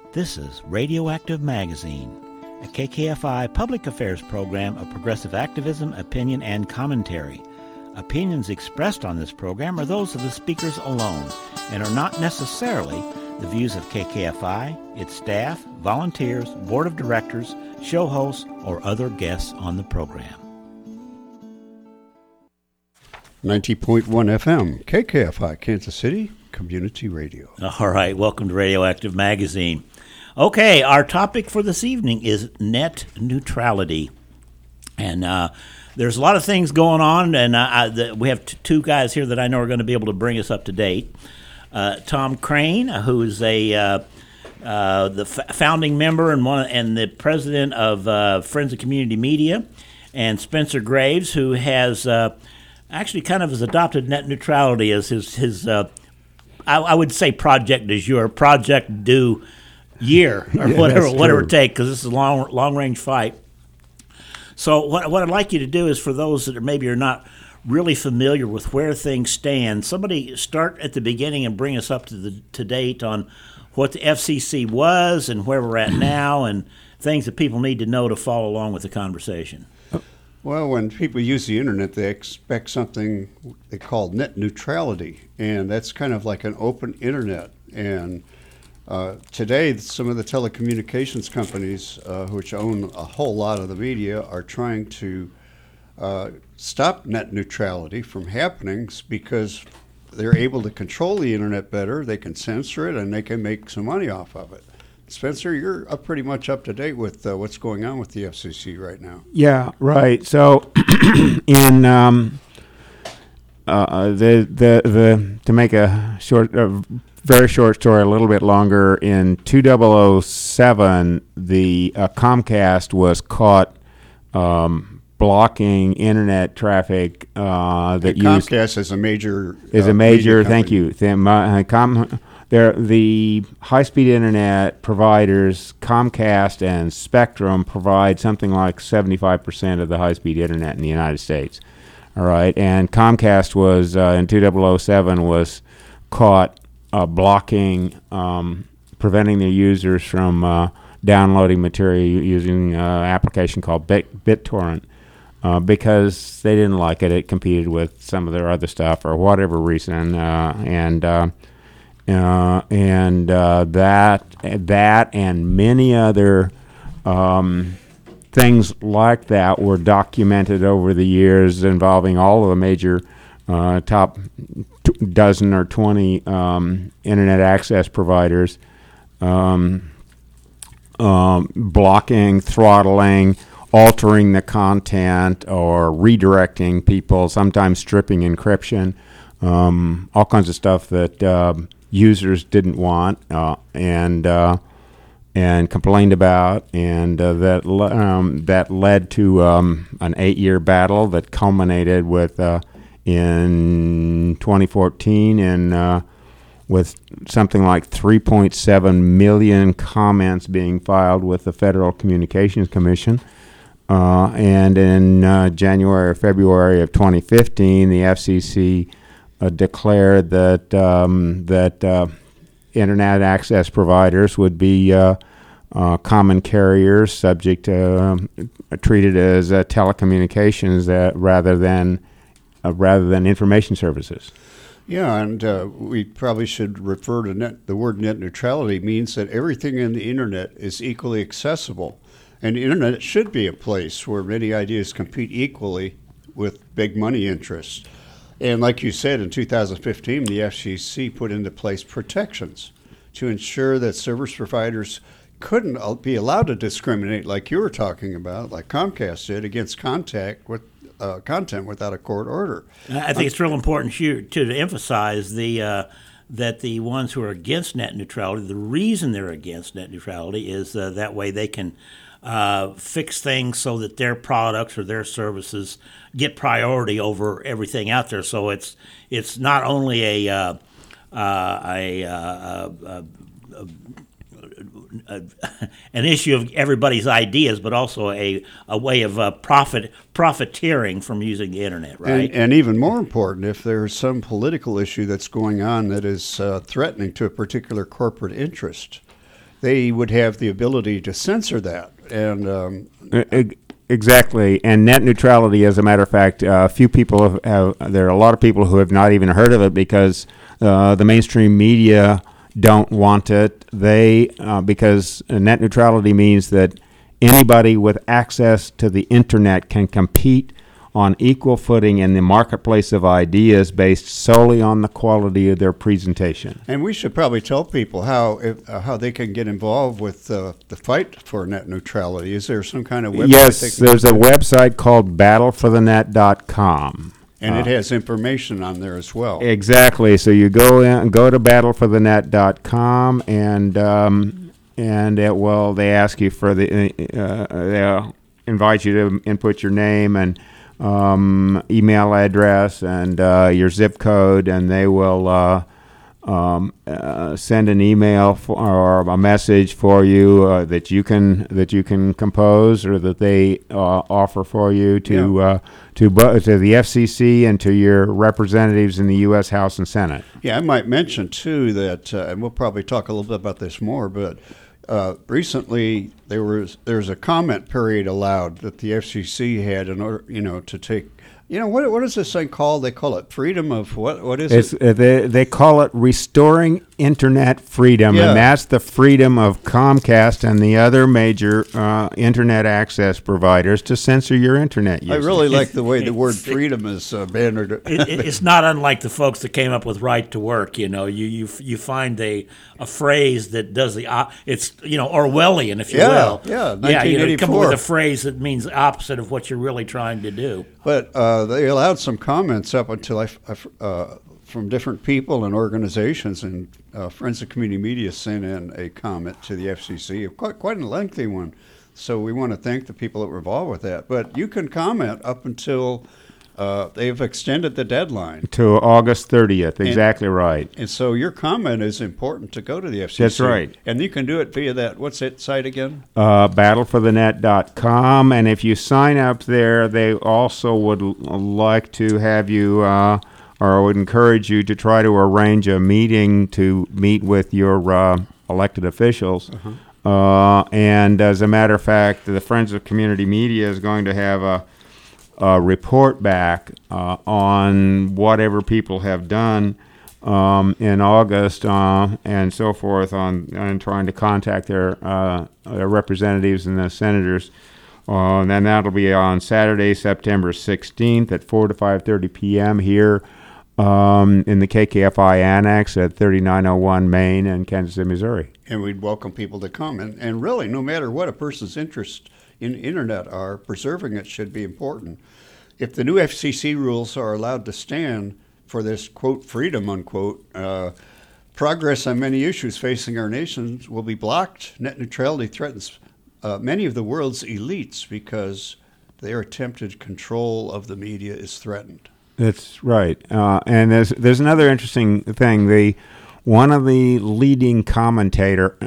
This is Radioactive Magazine, a KKFI public affairs program of progressive activism, opinion, and commentary. Opinions expressed on this program are those of the speakers alone and are not necessarily the views of KKFI, its staff, volunteers, board of directors, show hosts, or other guests on the program. 90.1 FM, KKFI, Kansas City Community Radio. All right, welcome to Radioactive Magazine. Okay, our topic for this evening is net neutrality. And there's a lot of things going on, and we have two guys here that I know are going to be able to bring us up to date. Tom Crane, who is the founding member and the president of Friends of Community Media, and Spencer Graves, who has actually kind of has adopted net neutrality as his I would say project du jour, project du year, or whatever it takes, because this is a long range fight. So what I'd like you to do is, for those that maybe are not really familiar with where things stand, somebody start at the beginning and bring us up to date on what the FCC was and where we're at now, and things that people need to know to follow along with the conversation. Well, when people use the internet, they expect something they call net neutrality, and that's kind of like an open internet. And today, some of the telecommunications companies, which own a whole lot of the media, are trying to stop net neutrality from happening because they're able to control the internet better, they can censor it, and they can make some money off of it. Spencer, you're pretty much up to date with what's going on with the FCC right now. Yeah, right. So, in to make a very short story a little bit longer, in 2007, the Comcast was caught blocking internet traffic that used. Comcast is a major. Thank you. The high-speed internet providers, Comcast and Spectrum, provide something like 75% of the high-speed internet in the United States. All right, and Comcast was in 2007 was caught blocking, preventing their users from downloading material using an application called BitTorrent because they didn't like it. It competed with some of their other stuff for whatever reason, that and many other things like that were documented over the years, involving all of the major top dozen or 20 internet access providers, blocking, throttling, altering the content, or redirecting people, sometimes stripping encryption, all kinds of stuff that users didn't want and complained about, and that led to an 8-year battle that culminated with in 2014 and with something like 3.7 million comments being filed with the Federal Communications Commission. And in January or February of 2015, the FCC declared that internet access providers would be common carriers, subject to treated as telecommunications rather than information services. Yeah, and we probably should refer to the word net neutrality means that everything in the internet is equally accessible, and the internet should be a place where many ideas compete equally with big money interests. And like you said, in 2015, the FCC put into place protections to ensure that service providers couldn't be allowed to discriminate, like you were talking about, like Comcast did, against content without a court order. I think it's real important to emphasize that the ones who are against net neutrality, the reason they're against net neutrality is that way they can fix things so that their products or their services get priority over everything out there. So it's not only an issue of everybody's ideas, but also a way of profiteering from using the internet, right? And even more important, if there's some political issue that's going on that is threatening to a particular corporate interest, they would have the ability to censor that. And Exactly, and net neutrality, as a matter of fact, few people there are a lot of people who have not even heard of it because the mainstream media don't want it. Because net neutrality means that anybody with access to the internet can compete on equal footing in the marketplace of ideas based solely on the quality of their presentation. And we should probably tell people how they can get involved with the fight for net neutrality. Is there some kind of website? Yes, there's a website called battleforthenet.com. And it has information on there as well. Exactly. So you go to battleforthenet.com and they ask you for they'll invite you to input your name and email address and your zip code, and they will send an email or a message for you that you can compose, or that they offer for you to the FCC and to your representatives in the U.S. House and Senate. Yeah, I might mention too that, and we'll probably talk a little bit about this more, but recently there's a comment period allowed that the FCC had in order, to take. What is this thing called? They call it freedom of what? What is it? They call it restoring internet freedom, Yeah. and that's the freedom of Comcast and the other major internet access providers to censor your internet I use. really like the way the word freedom is bannered. It's not unlike the folks that came up with right to work. You find a phrase that does it's Orwellian, if you will. Yeah, you come up 1984. with a phrase that means the opposite of what you're really trying to do. But they allowed some comments up until from different people and organizations, and Friends of Community Media sent in a comment to the FCC, quite a lengthy one. So we want to thank the people that were involved with that. But you can comment up until they've extended the deadline. To August 30th, exactly right. And so your comment is important to go to the FCC. That's right. And you can do it via that, what's that site again? Battleforthenet.com, and if you sign up there, they also would like to have you, or would encourage you to try to arrange a meeting to meet with your elected officials. And as a matter of fact, the Friends of Community Media is going to have a report back on whatever people have done in August and so forth on trying to contact their representatives and the senators. And then that'll be on Saturday, September 16th at 4 to 5:30 p.m. here in the KKFI Annex at 3901 Main in Kansas City, Missouri. And we'd welcome people to come. And really, no matter what a person's interest in internet are, preserving it should be important. If the new FCC rules are allowed to stand for this, quote, freedom, unquote, progress on many issues facing our nations will be blocked. Net neutrality threatens many of the world's elites because their attempted control of the media is threatened. That's right. And there's another interesting thing. One of the leading commentators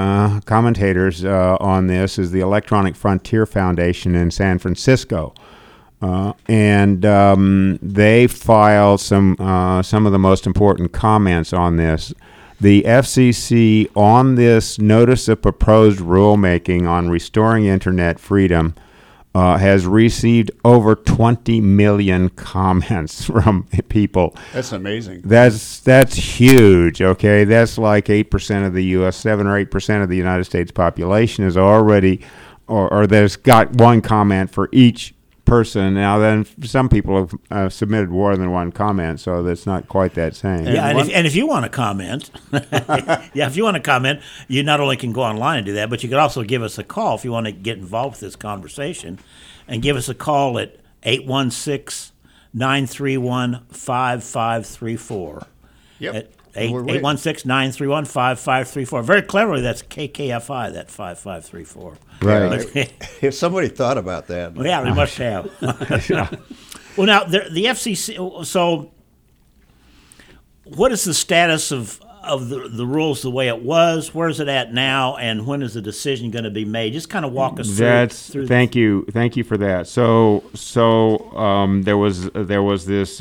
on this is the Electronic Frontier Foundation in San Francisco, and they filed some of the most important comments on this. The FCC on this notice of proposed rulemaking on restoring internet freedom has received over 20 million comments from people. That's amazing. That's huge, okay? That's like 8% of the U.S., 7 or 8% of the United States population is already, or there's got one comment for each person. Now, then some people have submitted more than one comment, so that's not quite that same. Yeah, and if you want to comment, if you want to comment, you not only can go online and do that, but you can also give us a call if you want to get involved with this conversation, and give us a call at 816-931-5534. Yep. At We're waiting. 816-931-5534. Very cleverly, that's KKFI, that 5534. Right. If somebody thought about that. Well, yeah, we must have. Well, now, the FCC, so what is the status of the rules the way it was? Where is it at now, and when is the decision going to be made? Just kind of walk us through. Thank you for that. So there was this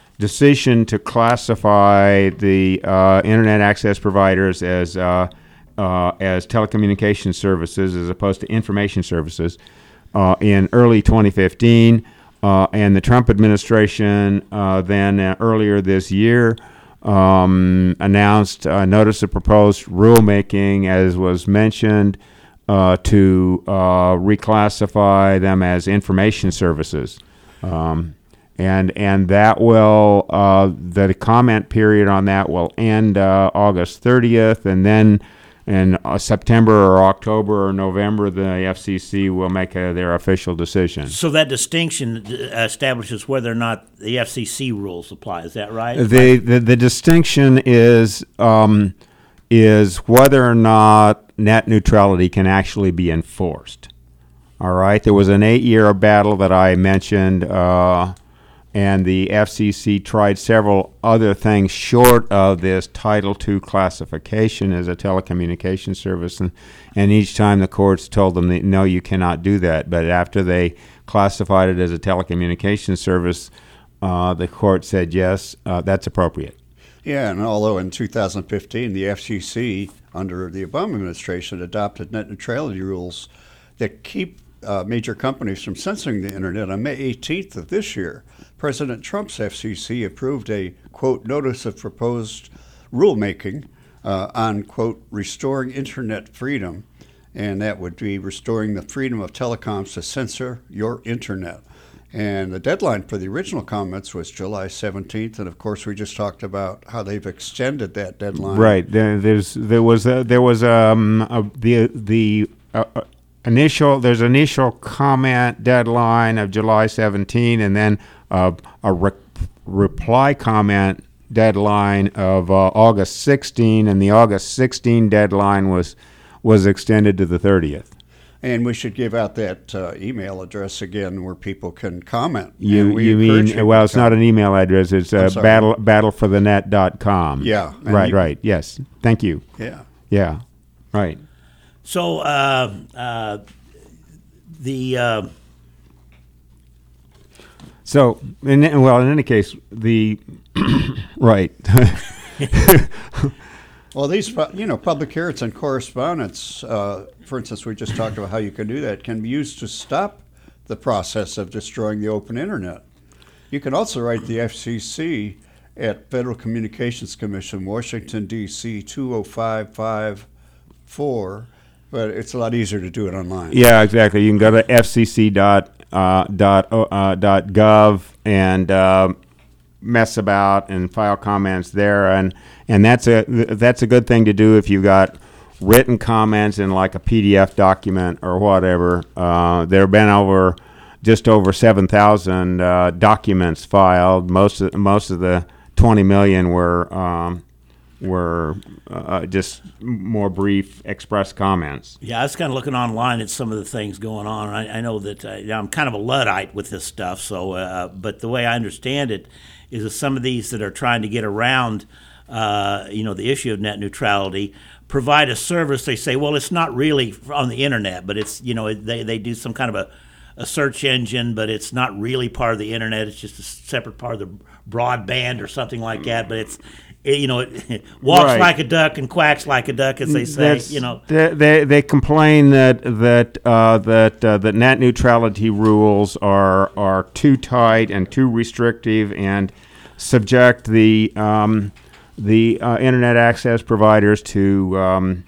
decision to classify the internet access providers as as telecommunication services as opposed to information services in early 2015. And the Trump administration then earlier this year announced a notice of proposed rulemaking, as was mentioned, to reclassify them as information services. And that will, the comment period on that will end August 30th, and then in September or October or November, the FCC will make their official decision. So that distinction establishes whether or not the FCC rules apply. Is that right? The distinction is whether or not net neutrality can actually be enforced. All right. There was an 8-year battle that I mentioned, and the FCC tried several other things short of this Title II classification as a telecommunication service, and each time the courts told them that, no, you cannot do that. But after they classified it as a telecommunication service, the court said, yes, that's appropriate. Yeah, and although in 2015 the FCC, under the Obama administration, adopted net neutrality rules that keep major companies from censoring the internet, on May 18th of this year, President Trump's FCC approved a, quote, notice of proposed rulemaking on, quote, restoring internet freedom, and that would be restoring the freedom of telecoms to censor your internet. And the deadline for the original comments was July 17th, and of course we just talked about how they've extended that deadline. Right. There's initial comment deadline of July 17, and then a reply comment deadline of August 16, and the August 16 deadline was extended to the 30th. And we should give out that email address again where people can comment. You mean, well, it's not an email address. It's battleforthenet.com. Yeah. Right. Yes. Thank you. Yeah. Yeah. Right. So So, in any case, the right. Well, these, public hearings and correspondence, for instance, we just talked about how you can do that, can be used to stop the process of destroying the open internet. You can also write the FCC at Federal Communications Commission, Washington, D.C., 20554, but it's a lot easier to do it online. Yeah, exactly. You can go to fcc.gov and mess about and file comments there, and that's a good thing to do if you've got written comments in like a PDF document or whatever. There have been just over 7,000 documents filed. Most of the 20 million were just more brief express comments. Yeah, I was kind of looking online at some of the things going on. I know that I'm kind of a Luddite with this stuff. So, but the way I understand it is that some of these that are trying to get around, the issue of net neutrality, provide a service. They say, well, it's not really on the internet, but it's they do some kind of a search engine, but it's not really part of the internet. It's just a separate part of the broadband or something like that. But it walks right. like a duck and quacks like a duck, as they say. They complain that net neutrality rules are too tight and too restrictive and subject the internet access providers to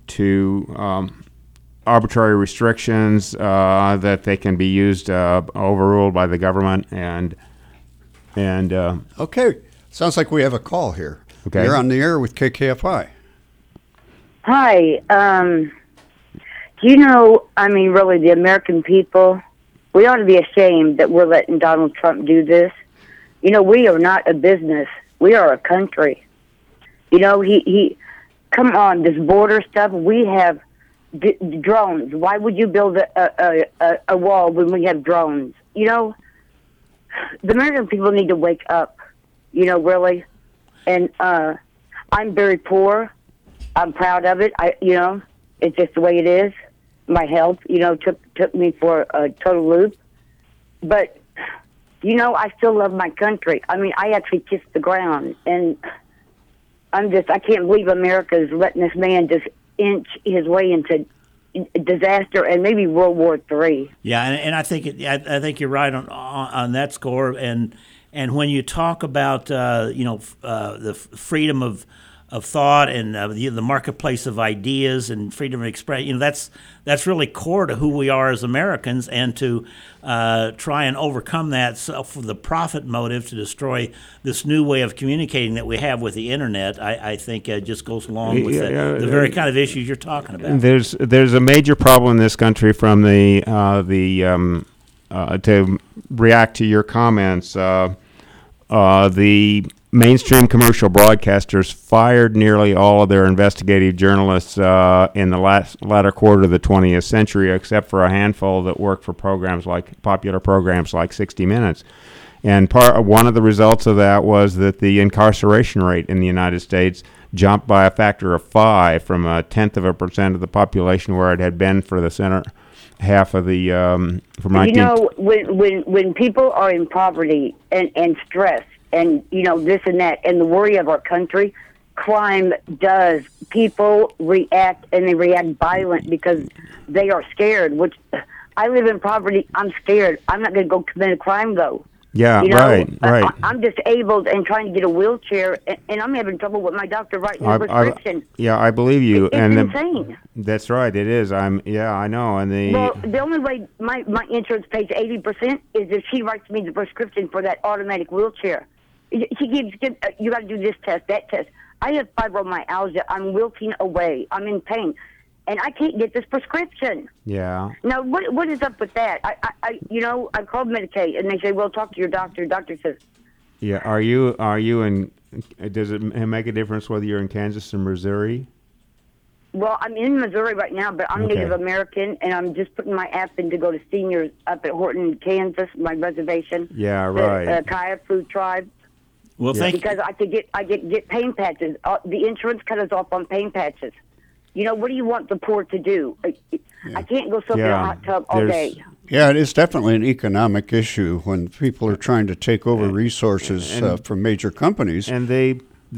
arbitrary restrictions that they can be used overruled by the government and Okay, sounds like we have a call here. Okay. You're on the air with KKFI. Hi. Really, the American people, we ought to be ashamed that we're letting Donald Trump do this. We are not a business. We are a country. He come on, this border stuff, we have drones. Why would you build a wall when we have drones? The American people need to wake up, really. And I'm very poor. I'm proud of it. It's just the way it is. My health, took me for a total loop. But, I still love my country. I actually kiss the ground. And I can't believe America is letting this man just inch his way into disaster and maybe World War III. Yeah, and I think I think you're right on that score. And when you talk about the freedom of thought and the marketplace of ideas and freedom of expression, that's really core to who we are as Americans. And to try and overcome that for the profit motive to destroy this new way of communicating that we have with the internet, I think just goes along with the very kind of issues you're talking about. There's a major problem in this country from to react to your comments. The mainstream commercial broadcasters fired nearly all of their investigative journalists in the latter quarter of the 20th century, except for a handful that worked for popular programs like 60 Minutes. And one of the results of that was that the incarceration rate in the United States jumped by a factor of 5 from 0.1% of the population where it had been for the center half of the from 19. When people are in poverty and stress and this and that and the worry of our country, crime does. People react, and they react violent because they are scared. Which I live in poverty. I'm scared. I'm not going to go commit a crime though. Yeah, right. I'm disabled and trying to get a wheelchair, and I'm having trouble with my doctor writing a prescription. I believe you. It's insane. That's right. It is. I know. And the only way my insurance pays 80% is if she writes me the prescription for that automatic wheelchair. She gives you got to do this test, that test. I have fibromyalgia. I'm wilting away. I'm in pain. And I can't get this prescription. Yeah. Now, what is up with that? I called Medicaid, and they say, well, talk to your doctor. Doctor says. Yeah. Are you in? Does it make a difference whether you're in Kansas or Missouri? Well, I'm in Missouri right now, but I'm Native American, and I'm just putting my app in to go to seniors up at Horton, Kansas, my reservation. Yeah, right. The Kayapoo tribe. Well, thank you. Because I get pain patches. The insurance cut us off on pain patches. What do you want the poor to do? I can't go soak in a hot tub all day. Yeah, it is definitely an economic issue when people are trying to take over resources from major companies. And the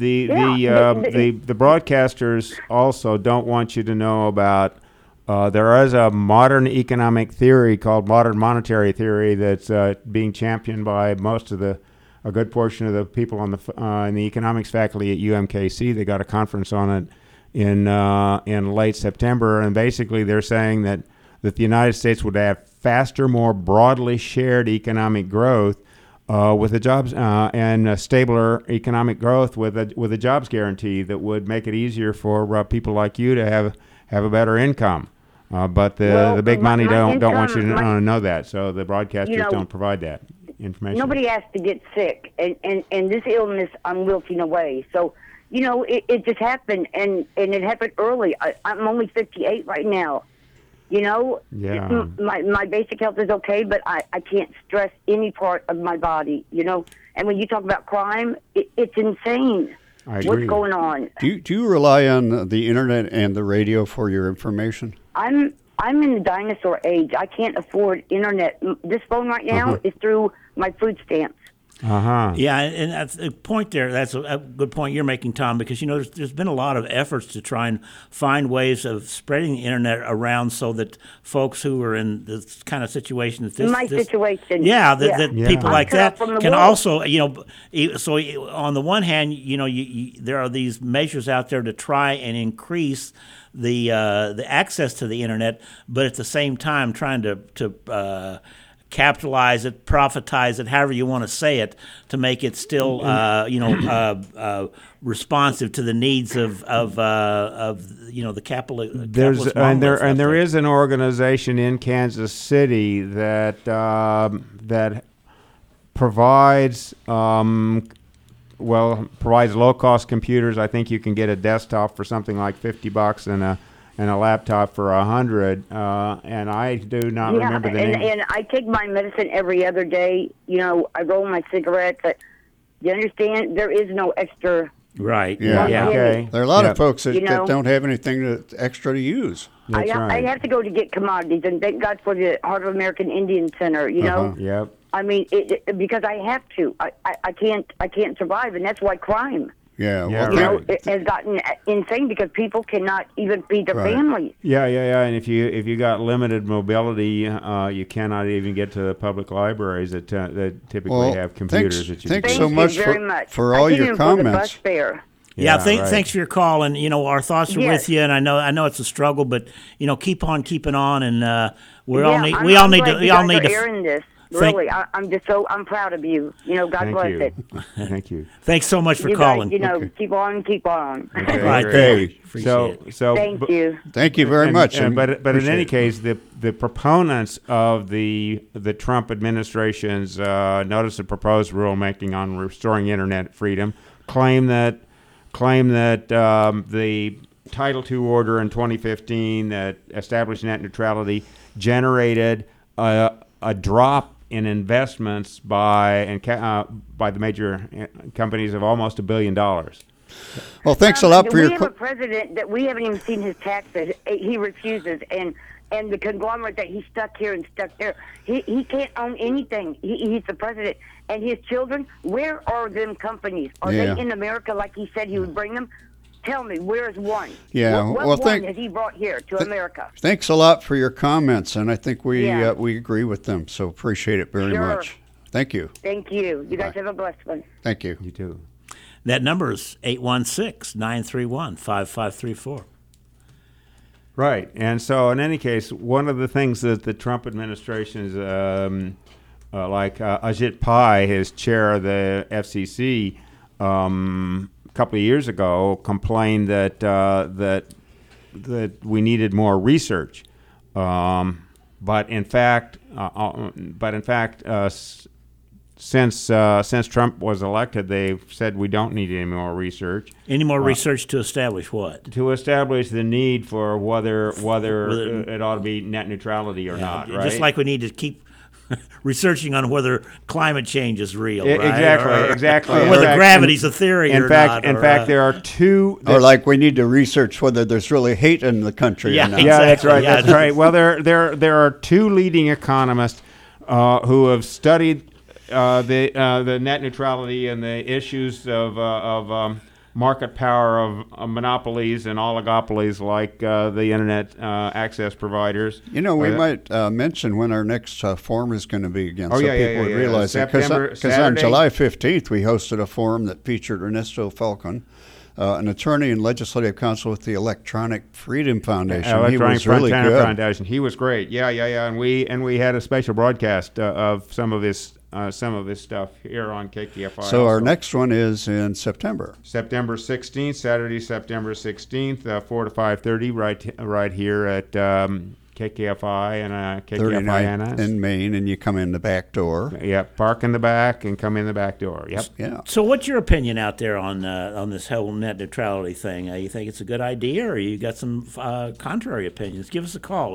broadcasters also don't want you to know about. There is a modern economic theory called modern monetary theory that's being championed by a good portion of the people in the economics faculty at UMKC. They got a conference on it in late September, and basically they're saying that the United States would have faster, more broadly shared economic growth with the jobs and stabler economic growth with a jobs guarantee that would make it easier for people like you to have a better income. But the big money don't want you to know that, so the broadcasters don't provide that information. Nobody has to get sick, and this illness, I'm wilting away. So, it just happened, and it happened early. I'm only 58 right now. Yeah. My basic health is okay, but I can't stress any part of my body, And when you talk about crime, it's insane. I agree. What's going on? Do you rely on the internet and the radio for your information? I'm in the dinosaur age. I can't afford internet. This phone right now is through my food stamps. Yeah, and that's a point there. That's a good point you're making, Tom, because there's been a lot of efforts to try and find ways of spreading the internet around so that folks who are in this kind of situation, that situation, that people like that can also, so on the one hand, there are these measures out there to try and increase the access to the internet, but at the same time trying to capitalize it, profitize it, however you want to say it, to make it still, responsive to the needs of the capitalist. There is an organization in Kansas City that provides low cost computers. I think you can get a desktop for something like $50 and a laptop for $100, and I do not remember the name. And I take my medicine every other day. I roll my cigarettes. You understand? There is no extra. Right. Yeah. Okay. There are a lot of folks that don't have anything extra to use. That's right. I have to go to get commodities, and thank God for the Heart of American Indian Center. Yep. I mean, because I have to. I can't survive, and that's why crime. Yeah. Yeah, Well, You know, right. it has gotten insane because people cannot even feed their Right. families. Yeah. And if you got limited mobility, you cannot even get to the public libraries that typically Well, have computers. thanks- that you thanks can so Thank much you very much. for I all can't your even afford the comments. bus fare. Yeah, right. thanks for your call, and our thoughts are Yes. with you. And I know it's a struggle, but keep on keeping on, and we Yeah, all need I'm- we all I'm need glad to you we all guys need are to. airing this. Thank- Really, I'm proud of you. God Thank bless you. it. Thank you. Thanks so much for You calling. guys, keep on, keep on. Okay. Right, Okay. Appreciate it. Thank you. Thank you very much. and But in appreciate any it. case, the proponents of the Trump administration's notice of proposed rulemaking on restoring internet freedom claim that the Title II order in 2015 that established net neutrality generated a drop in investments by the major companies of almost $1 billion. Well, thanks a lot for We your. have a president that we haven't even seen his taxes. He refuses, and the conglomerate that he's stuck here and stuck there. He can't own anything. He's the president, and his children. Where are them companies? Are Yeah. they in America like he said he would bring them? Tell me, where's one? Yeah, What well, one has he brought here to America? Thanks a lot for your comments, and I think we Yeah. we agree with them. So appreciate it very Sure. much. Thank you. Thank you. You guys have a blessed one. Thank you. You too. That number is 816-931-5534. Right. And so, in any case, one of the things that the Trump administration is, like Ajit Pai, his chair of the FCC, a couple of years ago, complained that we needed more research. But in fact, since Trump was elected, they've said we don't need any more research. Any more research to establish what? To establish the need for whether it ought to be net neutrality or not, right? Just like we need to keep researching on whether climate change is real, right? Exactly. Or In whether fact- gravity's a theory In or fact, not. in fact, there are two. Or like we need to research whether there's really hate in the country Yeah, or not. Yeah, that's Exactly, right. yeah. That's right. Well, there are two leading economists who have studied the net neutrality and the issues of market power of monopolies and oligopolies like the internet access providers. We might mention when our next forum is going to be again, Oh, so yeah, people yeah, would yeah. realize it. September- Because on Saturday. July 15th, we hosted a forum that featured Ernesto Falcon, an attorney and legislative counsel with the Electronic Freedom Foundation. He Electronic was really Frontier good. Foundation. He was great. Yeah. And we had a special broadcast of some of his stuff here on KKFI. So our also. next one is in September. September 16th, Saturday, September 16th, 4 to 5:30, right here at KKFI and KKFI 39th in Maine, and you come in the back door. Yep, park in the back and come in the back door. Yep. Yeah. So what's your opinion out there on this whole net neutrality thing? You think it's a good idea, or you got some contrary opinions? Give us a call,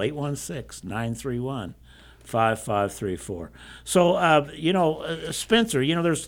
816-931-5534. So, Spencer, there's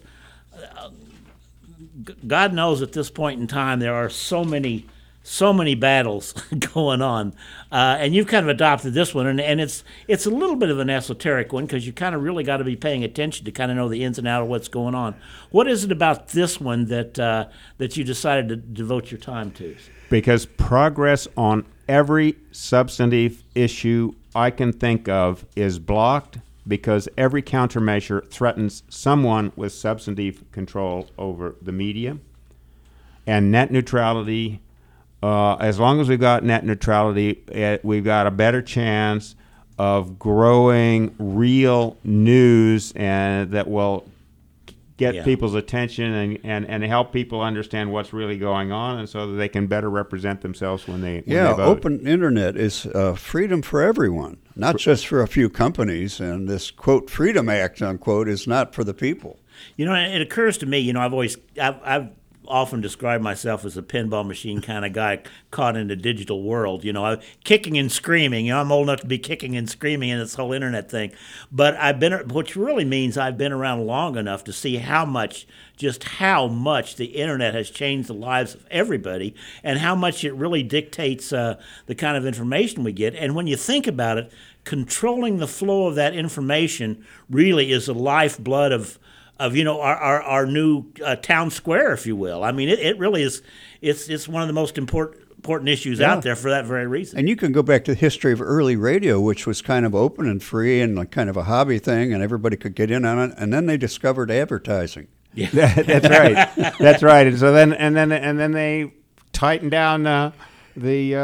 God knows at this point in time there are so many battles going on, and you've kind of adopted this one, and it's a little bit of an esoteric one because you kind of really got to be paying attention to kind of know the ins and outs of what's going on. What is it about this one that you decided to devote your time to? Because progress on every substantive issue I can think of is blocked because every countermeasure threatens someone with substantive control over the media. And net neutrality, as long as we've got net neutrality, we've got a better chance of growing real news and that will get people's attention and help people understand what's really going on, and so that they can better represent themselves when they vote. Open internet is freedom for everyone, not just for a few companies. And this quote Freedom Act unquote is not for the people. It occurs to me. I've often described myself as a pinball machine kind of guy caught in the digital world. Kicking and screaming. I'm old enough to be kicking and screaming in this whole internet thing. But which really means I've been around long enough to see how much the internet has changed the lives of everybody, and how much it really dictates the kind of information we get. And when you think about it, controlling the flow of that information really is the lifeblood of our new town square, if you will. I mean, it really is. It's one of the most important issues out there for that very reason. And you can go back to the history of early radio, which was kind of open and free and like kind of a hobby thing, and everybody could get in on it. And then they discovered advertising. Yeah. That's right. That's right. And so then they tightened down the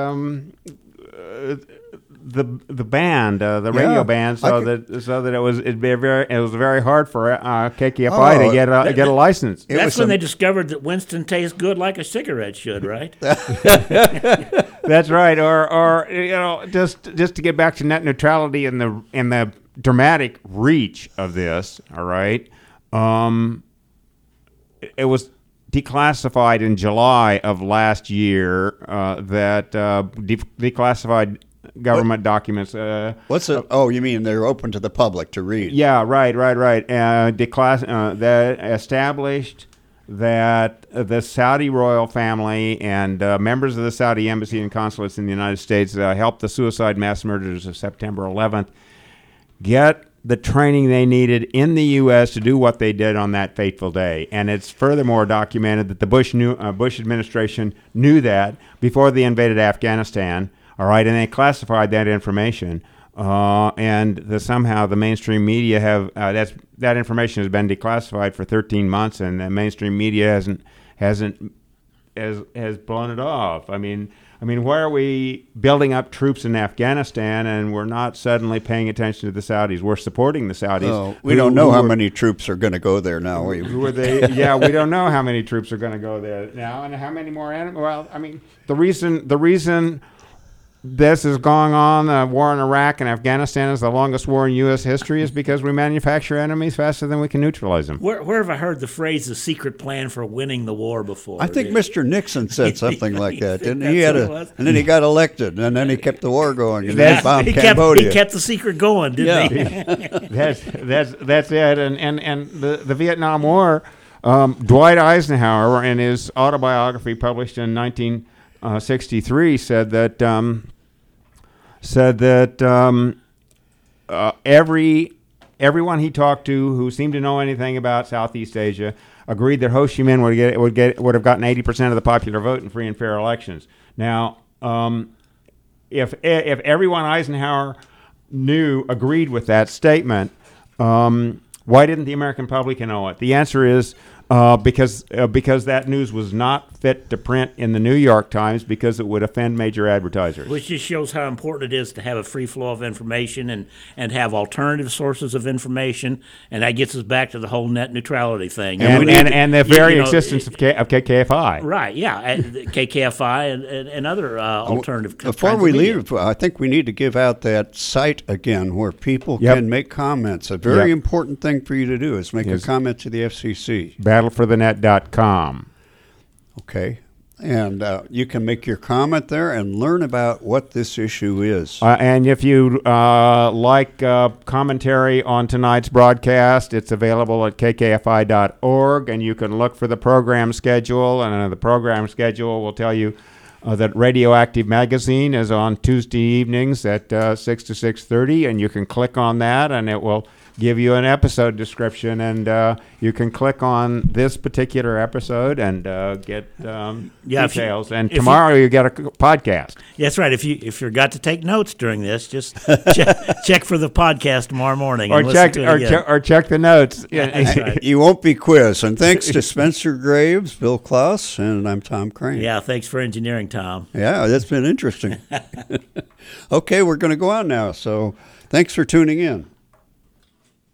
band, the radio band, so that it was very hard for KKFI to get a license. That's when they discovered that Winston tastes good like a cigarette should, right? That's right. Or just to get back to net neutrality and the dramatic reach of this. All right. It was declassified in July of last year. That declassified government documents. What's it? Oh, you mean they're open to the public to read? Yeah, right. That established that the Saudi royal family and members of the Saudi embassy and consulates in the United States helped the suicide mass murders of September 11th get the training they needed in the U.S. to do what they did on that fateful day. And it's furthermore documented that the Bush administration knew that before they invaded Afghanistan, all right, and they classified that information. And somehow the mainstream media that information has been declassified for 13 months, and the mainstream media has blown it off. I mean, why are we building up troops in Afghanistan and we're not suddenly paying attention to the Saudis? We're supporting the Saudis. Oh, we don't know how many troops are going to go there now. Who are they? Yeah, we don't know how many troops are going to go there now, and how many more. Well, I mean, the reason this is going on, the war in Iraq and Afghanistan is the longest war in U.S. history, is because we manufacture enemies faster than we can neutralize them. Where have I heard the phrase "the secret plan for winning the war" before? I think Mr. Nixon said something like that, didn't he? And then he got elected, and then he kept the war going, and then he bombed Cambodia. He kept the secret going, didn't he? That's it. And the Vietnam War, Dwight Eisenhower, in his autobiography published in 1963, said that everyone he talked to who seemed to know anything about Southeast Asia agreed that Ho Chi Minh would have gotten 80% of the popular vote in free and fair elections. Now, if everyone Eisenhower knew agreed with that statement, why didn't the American public know it? The answer is because that news was not fit to print in the New York Times because it would offend major advertisers. Which just shows how important it is to have a free flow of information and have alternative sources of information, and that gets us back to the whole net neutrality thing. And the very existence of KKFI. Right, yeah, KKFI and other alternative. Before we leave, I think we need to give out that site again where people can make comments. A very important thing for you to do is make a comment to the FCC. Battleforthenet.com. Okay. And you can make your comment there and learn about what this issue is. And if you like commentary on tonight's broadcast, it's available at kkfi.org, and you can look for the program schedule. And the program schedule will tell you that Radioactive Magazine is on Tuesday evenings at 6 to 6:30, and you can click on that, and it will give you an episode description, and you can click on this particular episode and get details. And tomorrow you get a podcast. That's right. If you forgot to take notes during this, just check for the podcast tomorrow morning, or check the notes. That's right. You won't be quizzed. And thanks to Spencer Graves, Bill Klaus, and I'm Tom Crane. Yeah, thanks for engineering, Tom. Yeah, that's been interesting. Okay, we're going to go on now. So thanks for tuning in.